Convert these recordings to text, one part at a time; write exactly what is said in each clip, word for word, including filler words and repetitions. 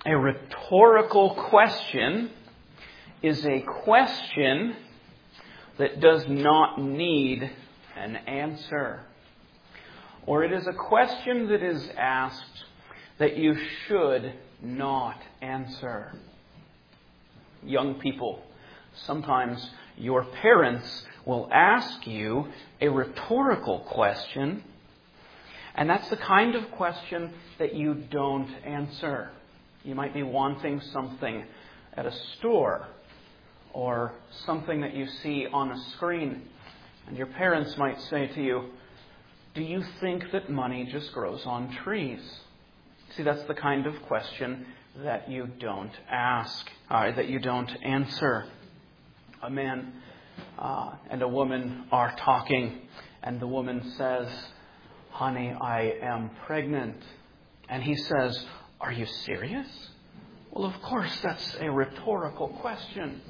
A rhetorical question is a question that does not need an answer. Or it is a question that is asked that you should not answer. Young people, sometimes your parents will ask you a rhetorical question, and that's the kind of question that you don't answer. You might be wanting something at a store or something that you see on a screen, and your parents might say to you, "Do you think that money just grows on trees?" See, that's the kind of question that you don't ask, uh, that you don't answer. A man uh, and a woman are talking, and the woman says, "Honey, I am pregnant." And he says, "Are you serious?" Well, of course, that's a rhetorical question.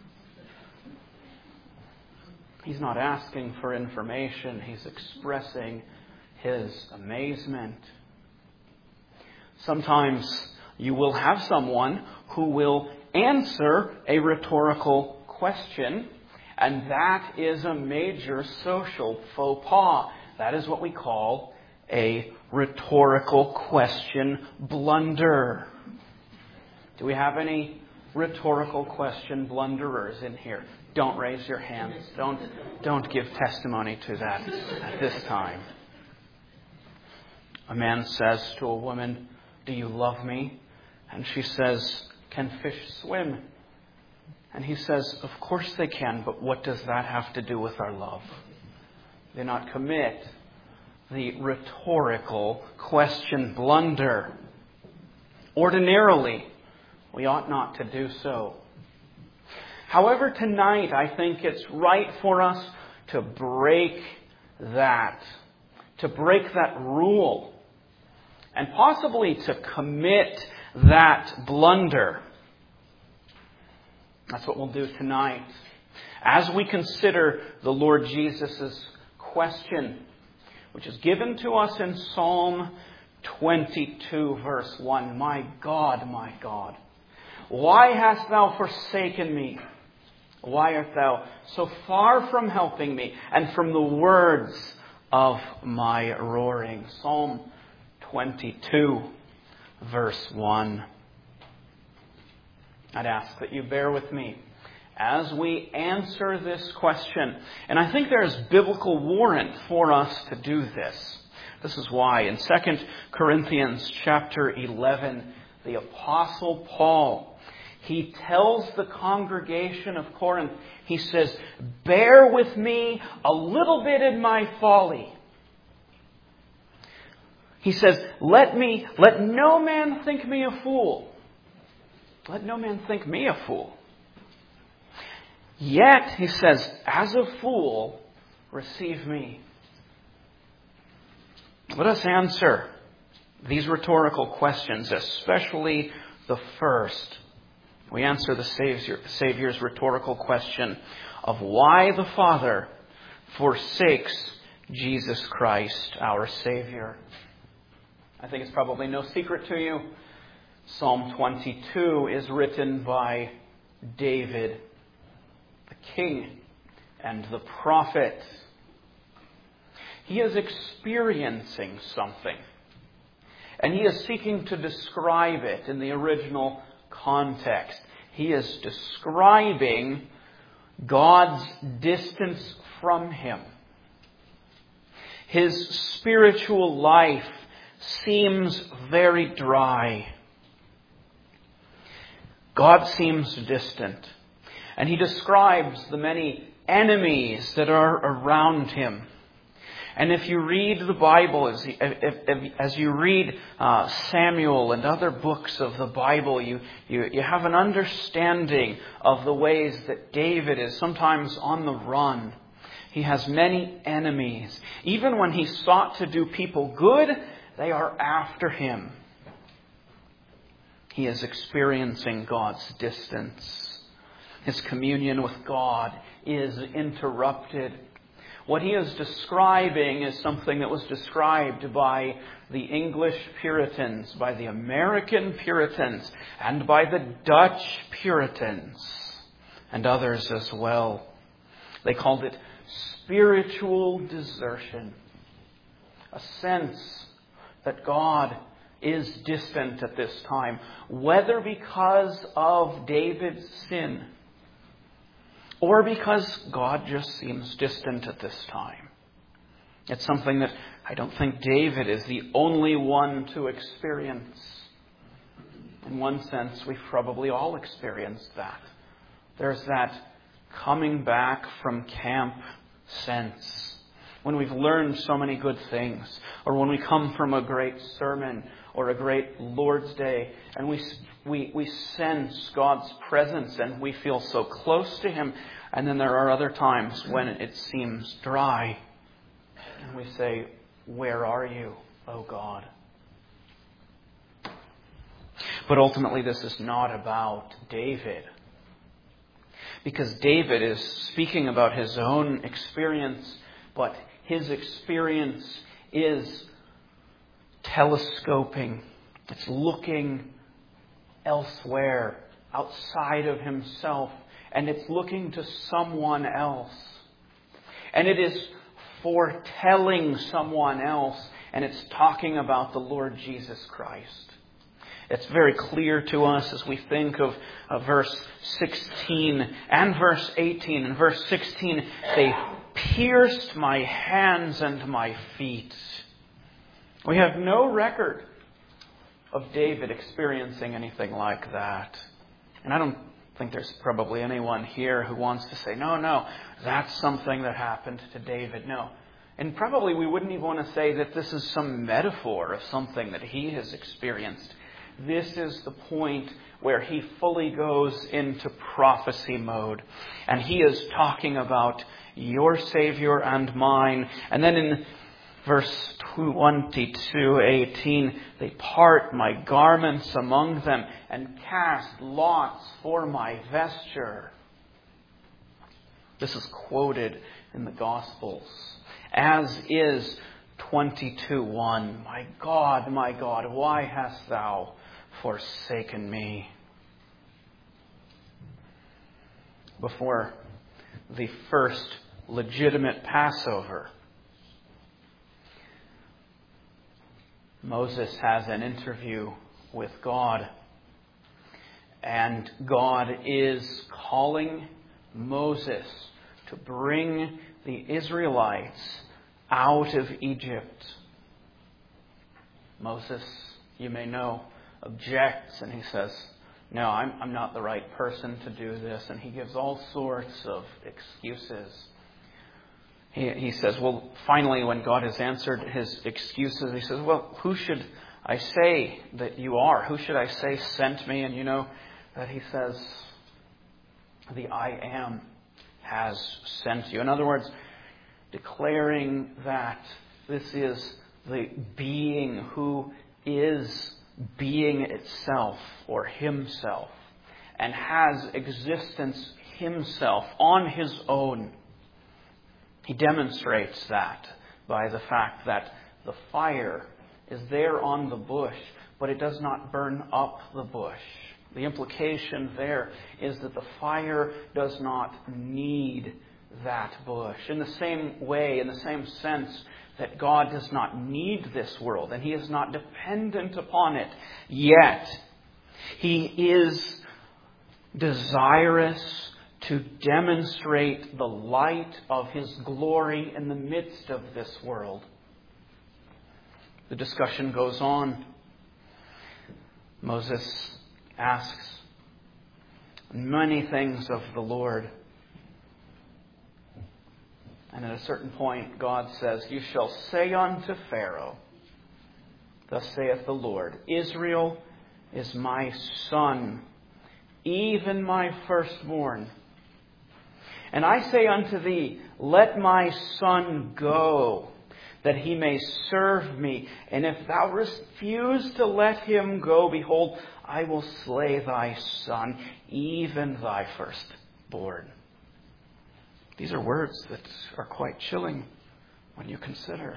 He's not asking for information. He's expressing his amazement. Sometimes you will have someone who will answer a rhetorical question, and that is a major social faux pas. That is what we call a rhetorical question blunder. Do we have any rhetorical question blunderers in here? Don't raise your hands. Don't, don't give testimony to that at this time. A man says to a woman, "Do you love me?" And she says, "Can fish swim?" And he says, "Of course they can, but what does that have to do with our love?" Do not commit the rhetorical question blunder. Ordinarily, we ought not to do so. However, tonight I think it's right for us to break that, to break that rule, and possibly to commit that blunder. That's what we'll do tonight. As we consider the Lord Jesus' question, which is given to us in Psalm twenty-two, verse one. "My God, my God, why hast thou forsaken me? Why art thou so far from helping me and from the words of my roaring?" Psalm twenty-two, verse one. I'd ask that you bear with me as we answer this question. And I think there is biblical warrant for us to do this. This is why in Second Corinthians chapter eleven, the Apostle Paul, he tells the congregation of Corinth, he says, "Bear with me a little bit in my folly." He says, let me, let no man think me a fool. Let no man think me a fool. Yet, he says, as a fool, receive me. Let us answer these rhetorical questions, especially the first. We answer the Savior, Savior's rhetorical question of why the Father forsakes Jesus Christ, our Savior. I think it's probably no secret to you. Psalm twenty-two is written by David, the king and the prophet. He is experiencing something, and he is seeking to describe it in the original context. He is describing God's distance from him. His spiritual life seems very dry. God seems distant. And he describes the many enemies that are around him. And if you read the Bible, as, if, if, as you read uh, Samuel and other books of the Bible, you, you, you have an understanding of the ways that David is sometimes on the run. He has many enemies. Even when he sought to do people good, they are after him. He is experiencing God's distance. His communion with God is interrupted. What he is describing is something that was described by the English Puritans, by the American Puritans, and by the Dutch Puritans, and others as well. They called it spiritual desertion. A sense that God is distant at this time, whether because of David's sin or because God just seems distant at this time. It's something that I don't think David is the only one to experience. In one sense, we've probably all experienced that. There's that coming back from camp sense. When we've learned so many good things, or when we come from a great sermon or a great Lord's Day, and we we we sense God's presence and we feel so close to Him, and then there are other times when it seems dry, and we say, "Where are you, O God?" But ultimately, this is not about David, because David is speaking about his own experience, but his experience is telescoping. It's looking elsewhere, outside of himself, and it's looking to someone else. And it is foretelling someone else, and it's talking about the Lord Jesus Christ. It's very clear to us as we think of, of verse sixteen and verse eighteen. In verse sixteen, they pierced my hands and my feet. We have no record of David experiencing anything like that. And I don't think there's probably anyone here who wants to say, no, no, that's something that happened to David. No. And probably we wouldn't even want to say that this is some metaphor of something that he has experienced. This is the point where he fully goes into prophecy mode. And he is talking about your Savior and mine. And then in verse twenty-two eighteen, they part my garments among them and cast lots for my vesture. This is quoted in the Gospels, as is twenty-two one. My God, my God, why hast thou forsaken me? Before the first legitimate Passover, Moses has an interview with God, and God is calling Moses to bring the Israelites out of Egypt. Moses, you may know, objects, and he says, no, I'm, I'm not the right person to do this. And he gives all sorts of excuses. He, he says, well, finally, when God has answered his excuses, he says, well, who should I say that you are? Who should I say sent me? And you know that he says, the I am has sent you. In other words, declaring that this is the being who is being itself or himself and has existence himself on his own. He demonstrates that by the fact that the fire is there on the bush, but it does not burn up the bush. The implication there is that the fire does not need that bush. In the same way, in the same sense, that God does not need this world and He is not dependent upon it. Yet, He is desirous to demonstrate the light of His glory in the midst of this world. The discussion goes on. Moses asks many things of the Lord. And at a certain point, God says, you shall say unto Pharaoh, thus saith the Lord, Israel is my son, even my firstborn. And I say unto thee, let my son go, that he may serve me. And if thou refuse to let him go, behold, I will slay thy son, even thy firstborn. These are words that are quite chilling when you consider.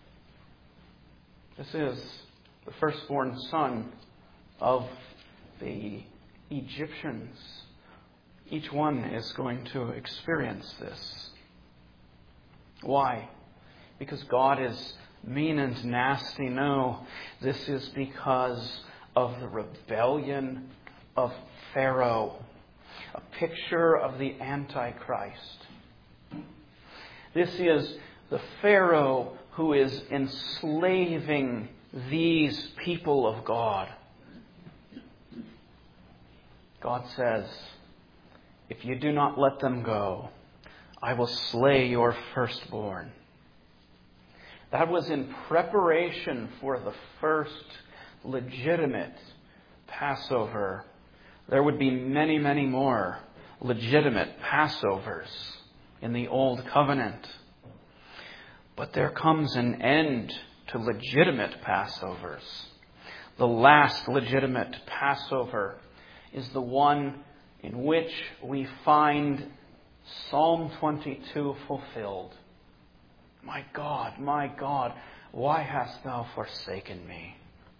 This is the firstborn son of the Egyptians. Each one is going to experience this. Why? Because God is mean and nasty? No, this is because of the rebellion of Pharaoh, a picture of the Antichrist. This is the Pharaoh who is enslaving these people of God. God says, if you do not let them go, I will slay your firstborn. That was in preparation for the first legitimate Passover. There would be many, many more legitimate Passovers in the Old Covenant. But there comes an end to legitimate Passovers. The last legitimate Passover is the one in which we find Psalm twenty-two fulfilled. My God, my God, why hast thou forsaken me?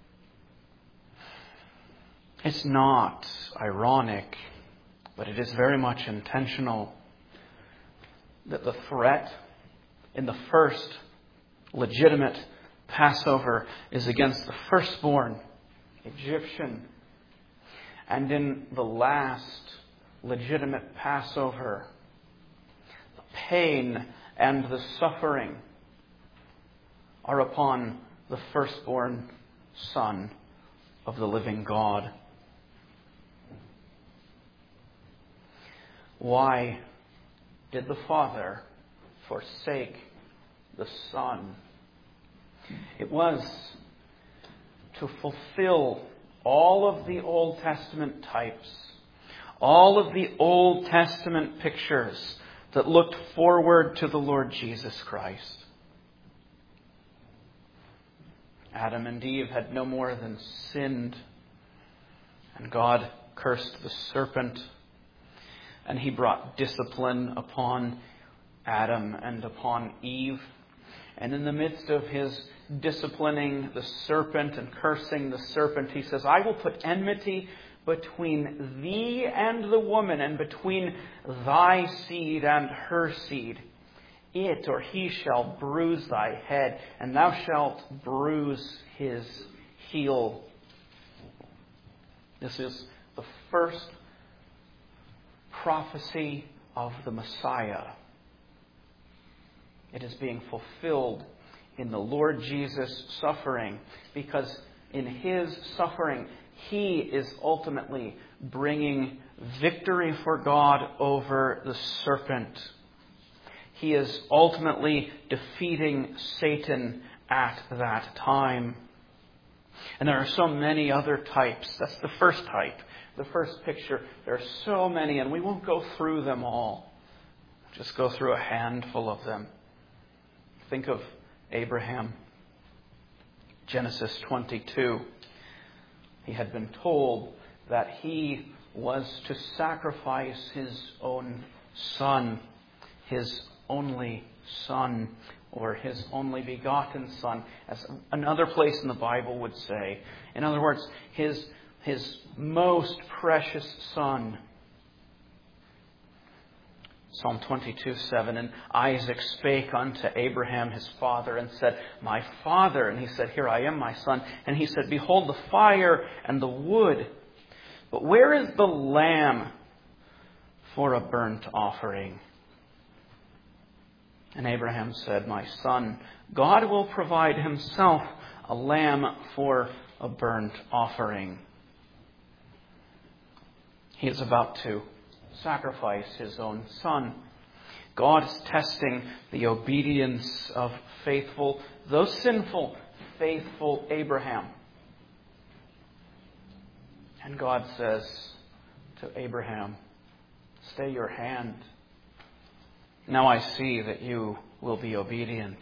It's not ironic, but it is very much intentional that the threat in the first legitimate Passover is against the firstborn Egyptian. And in the last legitimate Passover, the pain and the suffering are upon the firstborn Son of the living God. Why did the Father forsake the Son? It was to fulfill all of the Old Testament types, all of the Old Testament pictures that looked forward to the Lord Jesus Christ. Adam and Eve had no more than sinned, and God cursed the serpent, and he brought discipline upon Adam and upon Eve. And in the midst of his disciplining the serpent and cursing the serpent, he says, I will put enmity between thee and the woman, and between thy seed and her seed. It or he shall bruise thy head, and thou shalt bruise his heel. This is the first prophecy of the Messiah. It is being fulfilled in the Lord Jesus' suffering, because in his suffering, he is ultimately bringing victory for God over the serpent. He is ultimately defeating Satan at that time. And there are so many other types. That's the first type, the first picture. There are so many, and we won't go through them all. Just go through a handful of them. Think of Abraham. Genesis twenty-two. He had been told that he was to sacrifice his own son, his only son, or his only begotten son, as another place in the Bible would say. In other words, his, his most precious son. Psalm twenty-two, seven, and Isaac spake unto Abraham his father and said, My father. And he said, Here I am, my son. And he said, Behold the fire and the wood, but where is the lamb for a burnt offering? And Abraham said, My son, God will provide himself a lamb for a burnt offering. He is about to sacrifice his own son. God is testing the obedience of faithful, though sinful, faithful Abraham. And God says to Abraham, Stay your hand. Now I see that you will be obedient.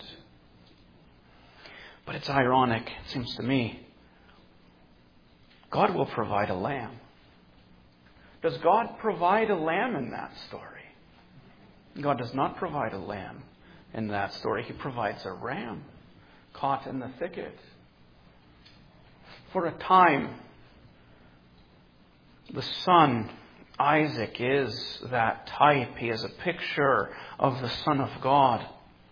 But it's ironic, it seems to me. God will provide a lamb. Does God provide a lamb in that story? God does not provide a lamb in that story. He provides a ram caught in the thicket. For a time, the son, Isaac, is that type. He is a picture of the Son of God.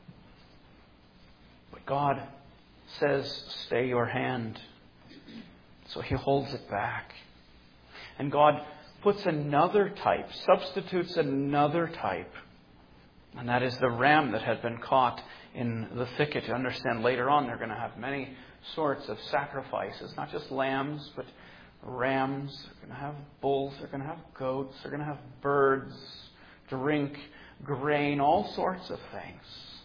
But God says, stay your hand. So he holds it back. And God puts another type, substitutes another type. And that is the ram that had been caught in the thicket. You understand, later on they're going to have many sorts of sacrifices. Not just lambs, but rams. They're going to have bulls. They're going to have goats. They're going to have birds, drink, grain, all sorts of things.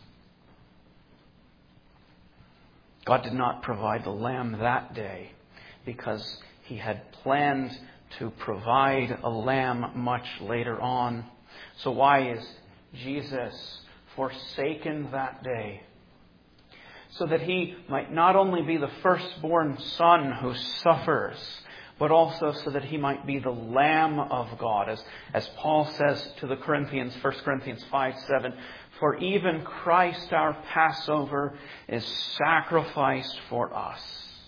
God did not provide the lamb that day because he had planned to provide a lamb much later on. So why is Jesus forsaken that day? So that he might not only be the firstborn son who suffers, but also so that he might be the Lamb of God. As, as Paul says to the Corinthians, First Corinthians five seven, for even Christ our Passover is sacrificed for us.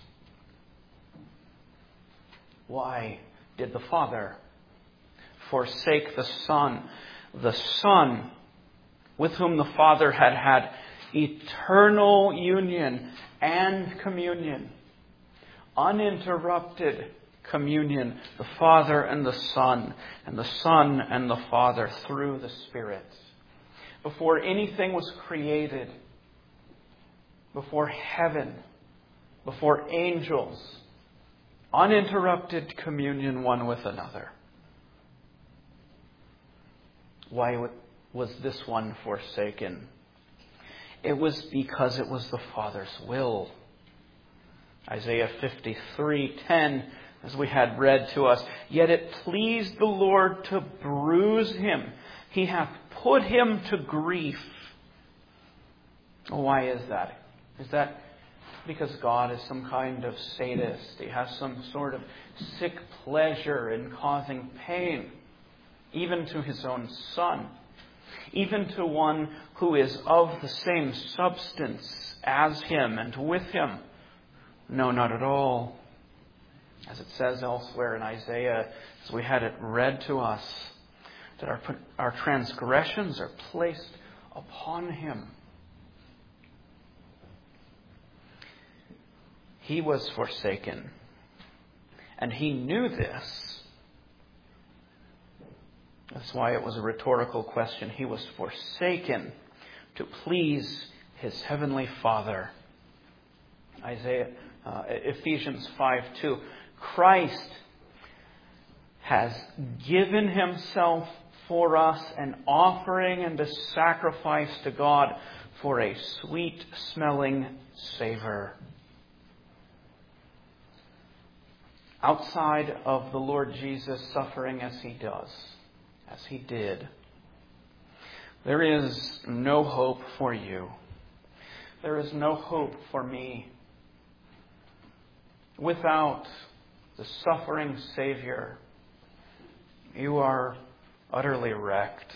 Why did the Father forsake the Son? The Son, with whom the Father had had eternal union and communion, uninterrupted communion, the Father and the Son, and the Son and the Father through the Spirit. Before anything was created, before heaven, before angels, uninterrupted communion one with another. Why was this one forsaken? It was because it was the Father's will. Isaiah fifty-three ten, as we had read to us, yet it pleased the Lord to bruise him. He hath put him to grief. Why is that? Is that because God is some kind of sadist? He has some sort of sick pleasure in causing pain, even to his own Son, even to one who is of the same substance as him and with him? No, not at all. As it says elsewhere in Isaiah, as we had it read to us, that our, our transgressions are placed upon him. He was forsaken, and he knew this. That's why it was a rhetorical question. He was forsaken to please his heavenly Father. Isaiah, uh, Ephesians five two. Christ has given himself for us an offering and a sacrifice to God for a sweet-smelling savor. Outside of the Lord Jesus suffering as he does, as he did, there is no hope for you. There is no hope for me. Without the suffering Savior, you are utterly wrecked.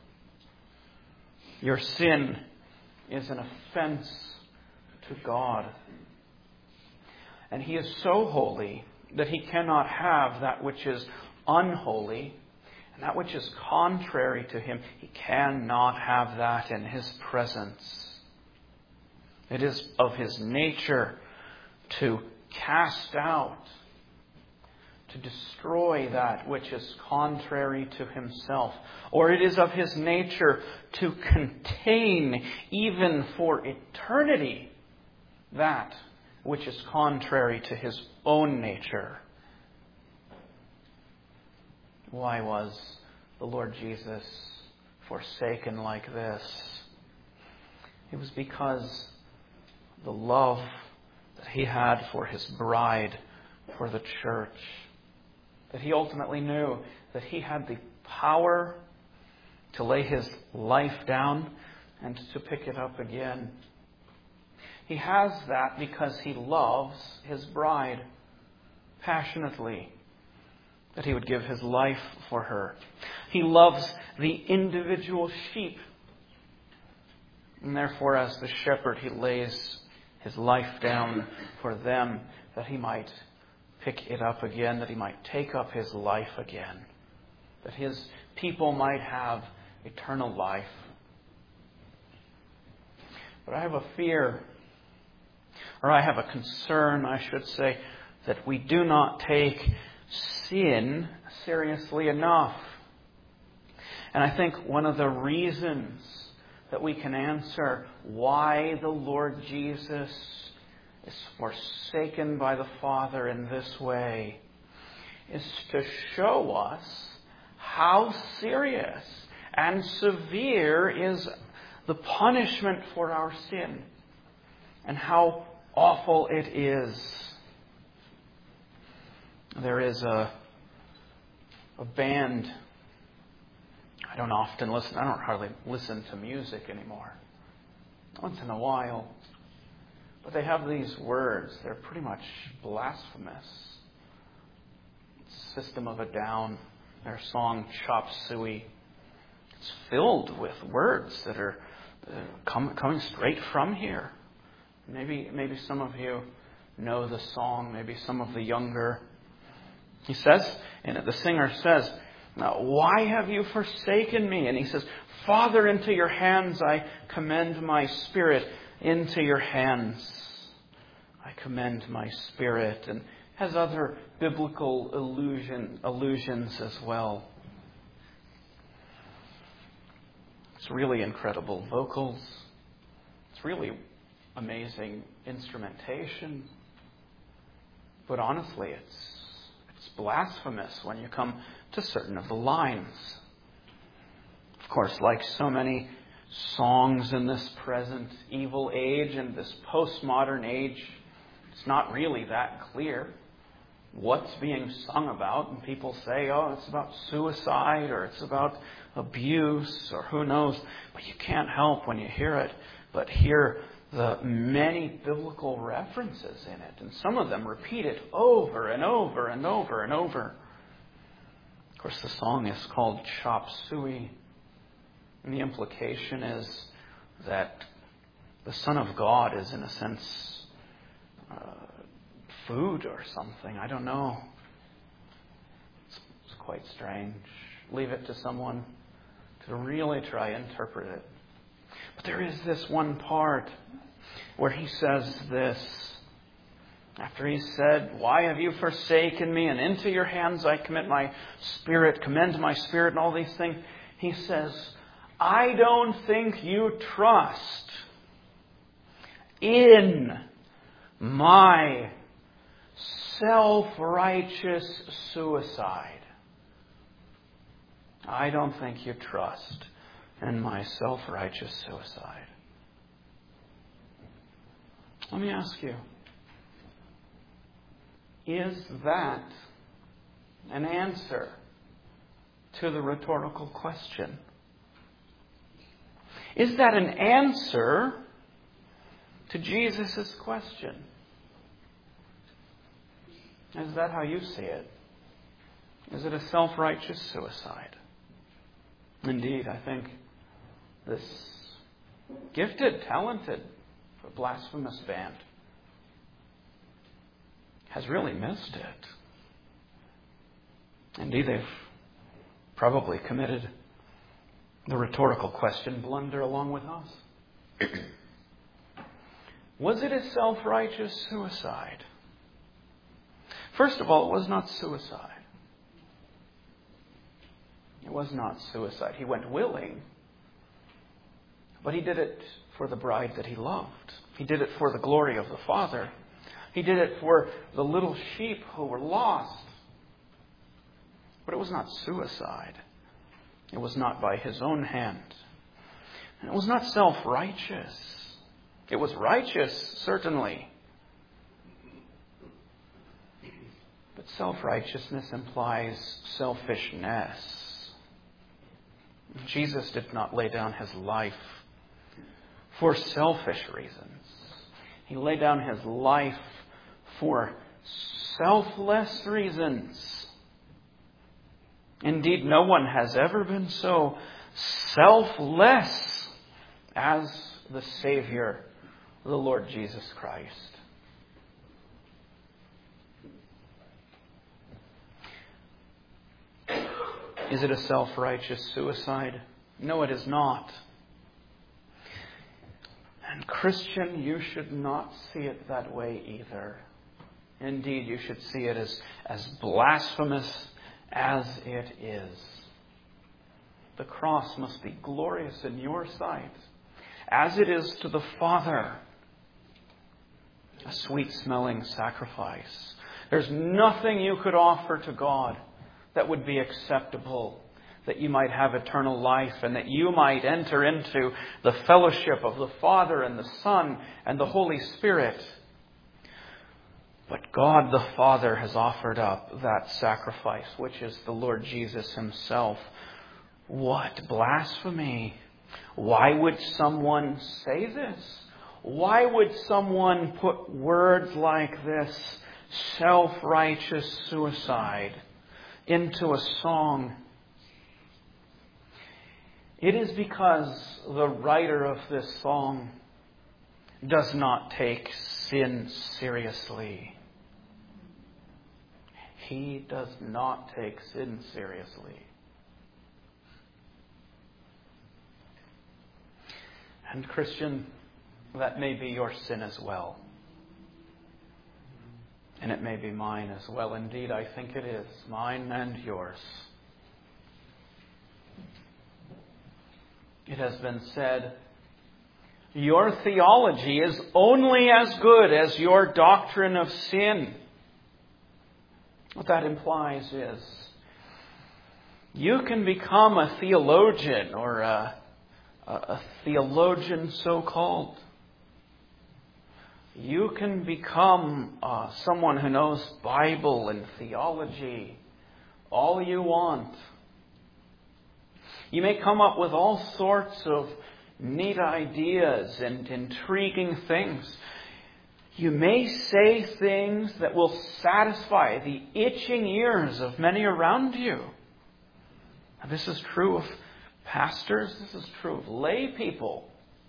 Your sin is an offense to God. And he is so holy that he cannot have that which is unholy, and that which is contrary to him. He cannot have that in his presence. It is of his nature to cast out, to destroy that which is contrary to himself. Or it is of his nature to contain, even for eternity, that which is contrary to his own nature. Why was the Lord Jesus forsaken like this? It was because the love that he had for his bride, for the church, that he ultimately knew that he had the power to lay his life down and to pick it up again. He has that because he loves his bride passionately. that He would give His life for her. He loves the individual sheep. And therefore, as the shepherd, He lays His life down for them, that He might pick it up again, that He might take up His life again, that His people might have eternal life. But I have a fear, or I have a concern, I should say, that we do not take sin seriously enough. And I think one of the reasons that we can answer why the Lord Jesus is forsaken by the Father in this way is to show us how serious and severe is the punishment for our sin and how awful it is. There is a, a band. I don't often listen. I don't hardly listen to music anymore. Once in a while. But they have these words. They're pretty much blasphemous. System of a Down. Their song Chop Suey. It's filled with words that are uh, come, coming straight from here. Maybe, maybe some of you know the song. Maybe some of the younger. He says, and the singer says, "Now, why have you forsaken me?" And he says, "Father, into your hands I commend my spirit. Into your hands I commend my spirit." And has other biblical allusion, allusions as well. It's really incredible vocals. It's really amazing instrumentation. But honestly, it's it's blasphemous when you come to certain of the lines. Of course, like so many songs in this present evil age and this postmodern age, it's not really that clear what's being sung about. And people say, oh, it's about suicide or it's about abuse or who knows. But you can't help when you hear it but hear the many biblical references in it. And some of them repeated over and over and over and over. Of course, the song is called Chop Suey. And the implication is that the Son of God is, in a sense, uh, food or something. I don't know. It's, it's quite strange. Leave it to someone to really try and interpret it. But there is this one part where he says this. After he said, "Why have you forsaken me? And into your hands I commit my spirit, commend my spirit," and all these things. He says, "I don't think you trust in my self-righteous suicide. I don't think you trust in my self-righteous suicide." Let me ask you, is that an answer to the rhetorical question? Is that an answer to Jesus' question? Is that how you see it? Is it a self-righteous suicide? Indeed, I think this gifted, talented, blasphemous band has really missed it. Indeed, they've probably committed the rhetorical question blunder along with us. Was it a self-righteous suicide? First of all, it was not suicide. It was not suicide. He went willing, but he did it for the bride that he loved. He did it for the glory of the Father. He did it for the little sheep who were lost. But it was not suicide. It was not by his own hand. And it was not self-righteous. It was righteous, certainly. But self-righteousness implies selfishness. Jesus did not lay down his life for selfish reasons. He laid down his life for selfless reasons. Indeed, no one has ever been so selfless as the Savior, the Lord Jesus Christ. Is it a self-righteous suicide? No, it is not. And Christian, you should not see it that way either. Indeed, you should see it as, as blasphemous as it is. The cross must be glorious in your sight, as it is to the Father, a sweet-smelling sacrifice. There's nothing you could offer to God that would be acceptable, that you might have eternal life and that you might enter into the fellowship of the Father and the Son and the Holy Spirit. But God the Father has offered up that sacrifice, which is the Lord Jesus Himself. What blasphemy! Why would someone say this? Why would someone put words like this, self-righteous suicide, into a song? It is because the writer of this song does not take sin seriously. He does not take sin seriously. And Christian, that may be your sin as well. And it may be mine as well. Indeed, I think it is. Mine and yours. It has been said, your theology is only as good as your doctrine of sin. What that implies is, you can become a theologian, or a, a, a theologian so-called. You can become uh, someone who knows Bible and theology all you want. You may come up with all sorts of neat ideas and intriguing things. You may say things that will satisfy the itching ears of many around you. And this is true of pastors. This is true of lay people.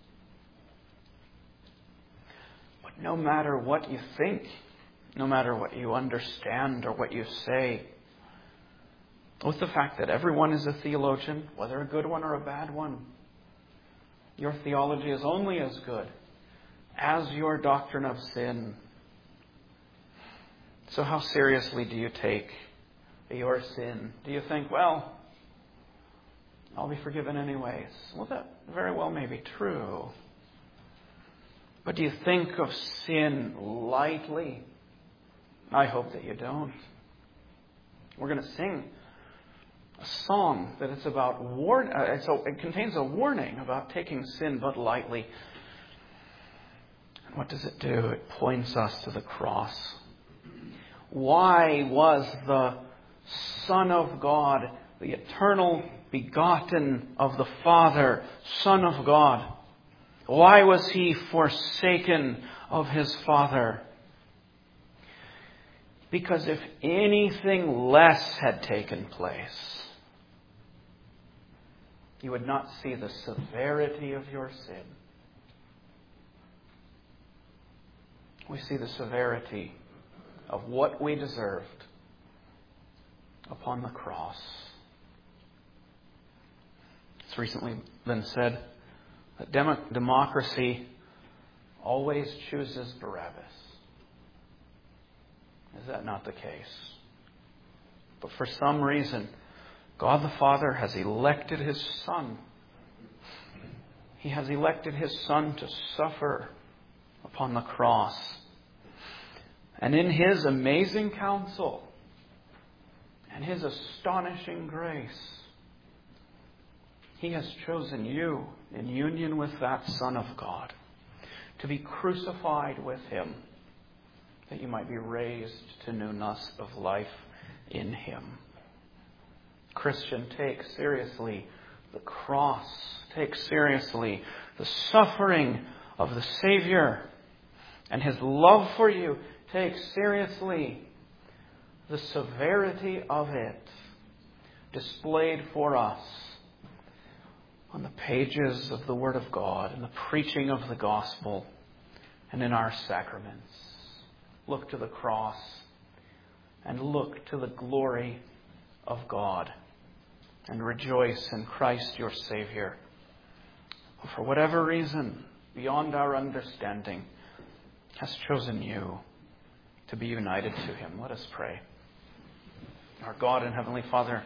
But no matter what you think, no matter what you understand or what you say, with the fact that everyone is a theologian, whether a good one or a bad one, your theology is only as good as your doctrine of sin. So how seriously do you take your sin? Do you think, well, I'll be forgiven anyways? Well, that very well may be true. But do you think of sin lightly? I hope that you don't. We're going to sing a song that it's about warn. Uh, so it contains a warning about taking sin but lightly. And what does it do? It points us to the cross. Why was the Son of God, the eternal begotten of the Father, Son of God, why was He forsaken of His Father? Because if anything less had taken place, you would not see the severity of your sin. We see the severity of what we deserved upon the cross. It's recently been said that dem- democracy always chooses Barabbas. Is that not the case? But for some reason, God the Father has elected His Son. He has elected His Son to suffer upon the cross. And in His amazing counsel and His astonishing grace, He has chosen you in union with that Son of God to be crucified with Him, that you might be raised to newness of life in Him. Christian, take seriously the cross. Take seriously the suffering of the Savior and His love for you. Take seriously the severity of it. displayed for us on the pages of the Word of God, in the preaching of the gospel, and in our sacraments. Look to the cross and look to the glory of God and rejoice in Christ your Savior, who for whatever reason, beyond our understanding, has chosen you to be united to Him. Let us pray. Our God and Heavenly Father,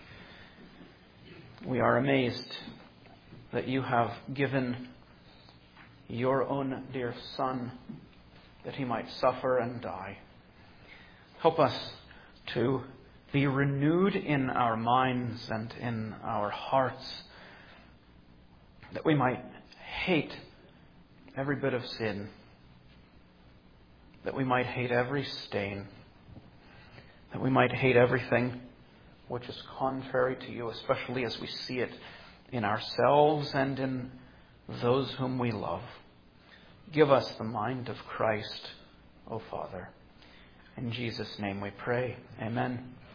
we are amazed that you have given your own dear Son that He might suffer and die. Help us to be renewed in our minds and in our hearts, that we might hate every bit of sin, that we might hate every stain, that we might hate everything which is contrary to you, especially as we see it in ourselves and in those whom we love. Give us the mind of Christ, O Father. In Jesus' name we pray. Amen.